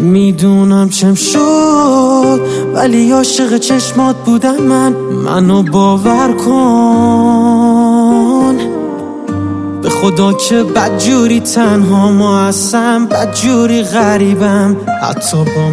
نمیدونم چم شد ولی عاشق چشمات بودم منو باور کن به خدا که بدجوری تنها ما هستم، بدجوری غریبم حتی با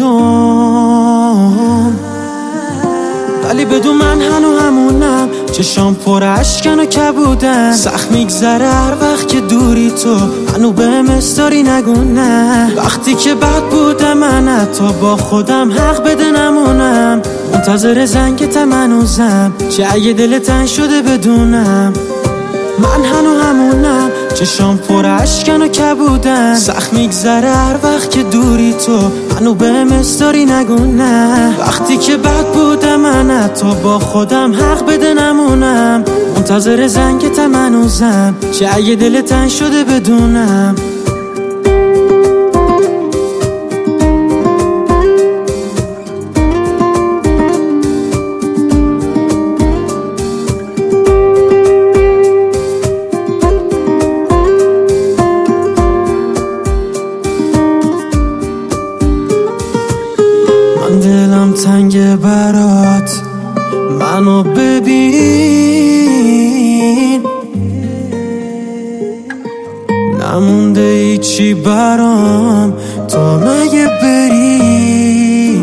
مردم، ولی بدون من هنو همونم، چشام پر اشکن و کبودن، سخت میگذره هر وقت که دوری تو هنو بهم استاری نگونه، وقتی که بد بودم من حتی با خودم حق بده نمونم، منتظر زنگتم هنوزم چه اگه دل تنگ شده بدونم من هنو همونم، چشام پر اشکن و کبودن، سخت میگذره هر وقت که دوری تو هنو بهم استاری نگونه، وقتی که بد بودم من حتی با خودم حق بده نمونم، منتظر زنگتم هنوزم چه اگه دل تنگ شده بدونم دلم تنگ برات، منو ببین، نمونده ایچی برام تو مگه بری،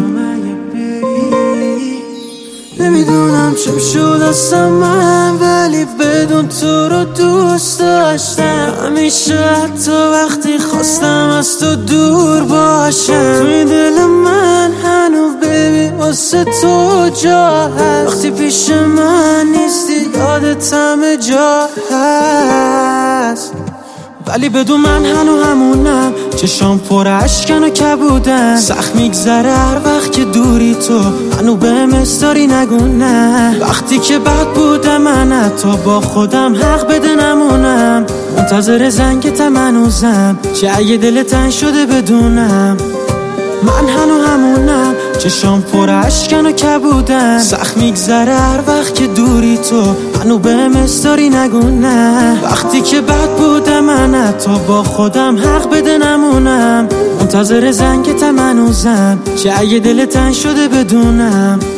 نمیدونم چم شد اصلا من ولی بدون تو رو دوست داشتم، همیشه حتی وقتی خواستم از تو دور باشم، توی دل من هنوز ببین واسه تو جا هست، وقتی پیش من نیستی یادت همه جا هست، ولی بدون من هنو همونم، چشام پر اشکن و کبودن، سخت میگذره هر وقت که دوری تو هنو بهم استاری نگونه، وقتی که بد بودم من حتی با خودم حق بده نمونم، منتظر زنگتم هنوزم چه اگه دل تنگ شده بدونم من هنو همونم، چشام پر اشکن و کبودن، سخت میگذره هر وقت که دوری تو هنو بهم استاری نگونه، وقتی که بد بودم من حتی با خودم حق بده نمونم، منتظر زنگتم هنوزم چه اگه دل تنگ شده بدونم